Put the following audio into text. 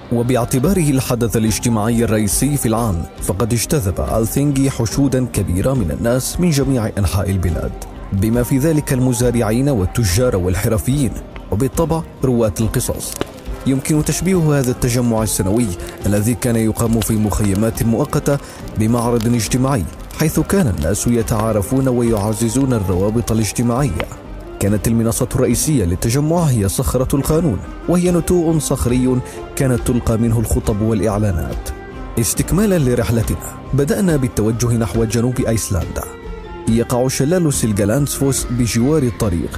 وباعتباره الحدث الاجتماعي الرئيسي في العام، فقد اجتذب ألثينغي حشودا كبيرة من الناس من جميع أنحاء البلاد، بما في ذلك المزارعين والتجار والحرفيين، وبالطبع رواة القصص. يمكن تشبيه هذا التجمع السنوي الذي كان يقام في مخيمات مؤقتة بمعرض اجتماعي، حيث كان الناس يتعارفون ويعززون الروابط الاجتماعية. كانت المنصة الرئيسية للتجمع هي صخرة القانون، وهي نتوء صخري كانت تلقى منه الخطب والإعلانات. استكمالا لرحلتنا، بدأنا بالتوجه نحو جنوب أيسلندا. يقع شلال سيلجالاندسفوس بجوار الطريق،